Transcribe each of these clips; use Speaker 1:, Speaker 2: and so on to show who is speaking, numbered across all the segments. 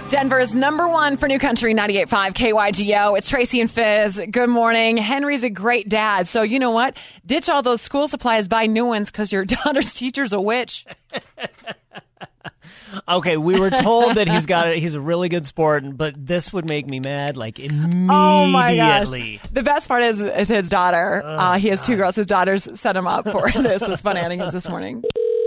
Speaker 1: Denver's number one for New Country 98.5 KYGO. It's Tracy and Fizz. Good morning. Henry's a great dad. So you know what? Ditch all those school supplies, buy new ones because your daughter's teacher's a witch.
Speaker 2: Okay, we were told that he's a really good sport, but this would make me mad like immediately.
Speaker 1: Oh my gosh. The best part is his daughter. He has two girls. His daughters set him up for this with Funanigans this morning.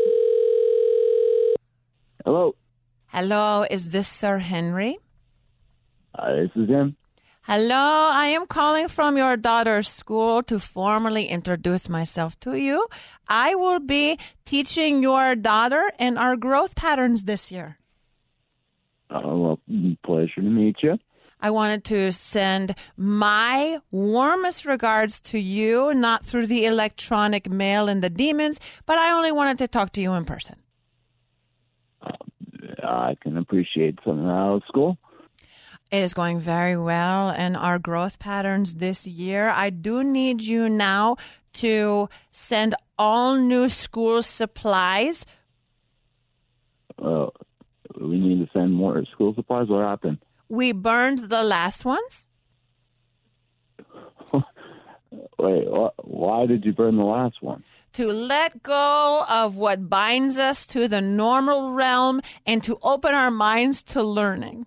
Speaker 3: Hello.
Speaker 1: Hello, is this Sir Henry?
Speaker 3: This is him.
Speaker 1: Hello, I am calling from your daughter's school to formally introduce myself to you. I will be teaching your daughter and our growth patterns this year.
Speaker 3: Well, pleasure to meet you.
Speaker 1: I wanted to send my warmest regards to you, not through the electronic mail and the demons, but I only wanted to talk to you in person.
Speaker 3: I can appreciate something out of school.
Speaker 1: It is going very well, and our growth patterns this year. I do need you now to send all new school supplies.
Speaker 3: We need to send more school supplies? What happened?
Speaker 1: We burned the last ones.
Speaker 3: Wait, why did you burn the last one?
Speaker 1: To let go of what binds us to the normal realm and to open our minds to learning.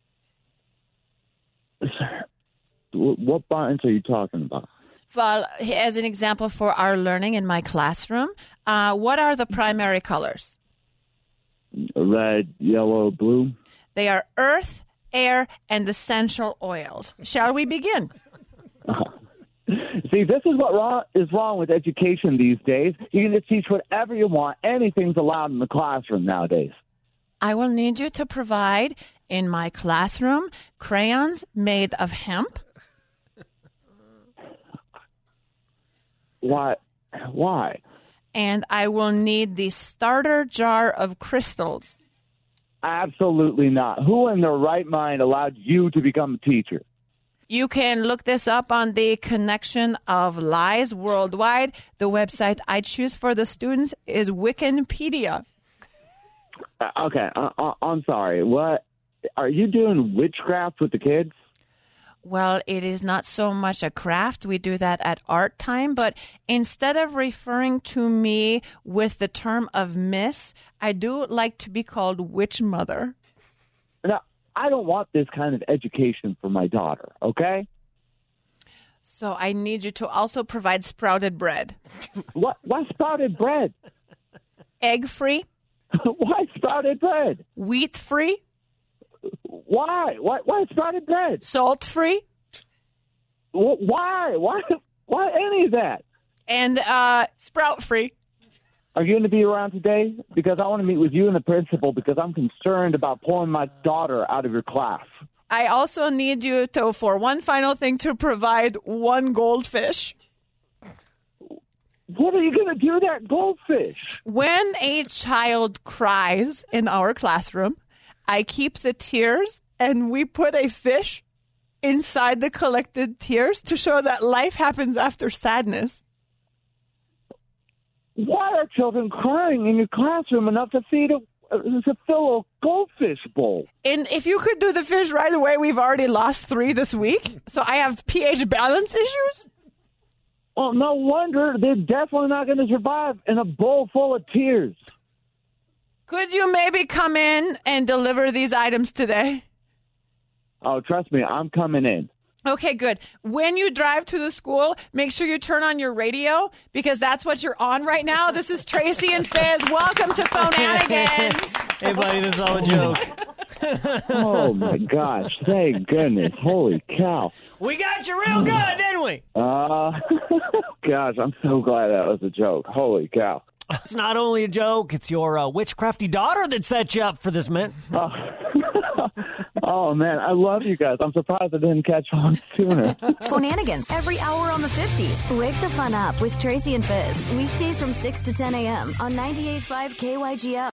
Speaker 3: What binds are you talking about?
Speaker 1: Well, as an example for our learning in my classroom, what are the primary colors?
Speaker 3: Red, yellow, blue.
Speaker 1: They are earth, air, and essential oils. Shall we begin?
Speaker 3: See, this is what is wrong with education these days. You can just teach whatever you want. Anything's allowed in the classroom nowadays.
Speaker 1: I will need you to provide in my classroom crayons made of hemp.
Speaker 3: Why?
Speaker 1: And I will need the starter jar of crystals.
Speaker 3: Absolutely not. Who in their right mind allowed you to become a teacher?
Speaker 1: You can look this up on the Connection of Lies Worldwide. The website I choose for the students is Wikipedia.
Speaker 3: Okay, I'm sorry. What? Are you doing witchcraft with the kids?
Speaker 1: Well, it is not so much a craft. We do that at art time. But instead of referring to me with the term of miss, I do like to be called witch mother.
Speaker 3: Now, I don't want this kind of education for my daughter, okay?
Speaker 1: So I need you to also provide sprouted bread.
Speaker 3: What sprouted bread?
Speaker 1: Egg-free.
Speaker 3: Why sprouted bread?
Speaker 1: Wheat-free.
Speaker 3: Why? Why sprouted bread?
Speaker 1: Salt-free.
Speaker 3: Why? Why any of that?
Speaker 1: And sprout-free.
Speaker 3: Are you going to be around today? Because I want to meet with you and the principal because I'm concerned about pulling my daughter out of your class.
Speaker 1: I also need you to, for one final thing, to provide one goldfish.
Speaker 3: What are you going to do with that goldfish?
Speaker 1: When a child cries in our classroom, I keep the tears and we put a fish inside the collected tears to show that life happens after sadness.
Speaker 3: Why are children crying in your classroom enough to fill a goldfish bowl?
Speaker 1: And if you could do the fish right away, we've already lost 3 this week. So I have pH balance issues.
Speaker 3: Well, no wonder they're definitely not going to survive in a bowl full of tears.
Speaker 1: Could you maybe come in and deliver these items today?
Speaker 3: Oh, trust me, I'm coming in.
Speaker 1: Okay, good. When you drive to the school, make sure you turn on your radio because that's what you're on right now. This is Tracy and Fizz. Welcome to Funanigans.
Speaker 2: Hey, buddy, this is all a joke.
Speaker 3: Oh, my gosh. Thank goodness. Holy cow.
Speaker 2: We got you real good, didn't we?
Speaker 3: Gosh, I'm so glad that was a joke. Holy cow.
Speaker 2: It's not only a joke. It's your witchcrafty daughter that set you up for this, man.
Speaker 3: Oh, man, I love you guys. I'm surprised I didn't catch on sooner.
Speaker 4: Funanigans, every hour on the 50s. Wake the fun up with Tracy and Fizz. Weekdays from 6 to 10 a.m. on 98.5 KYGO.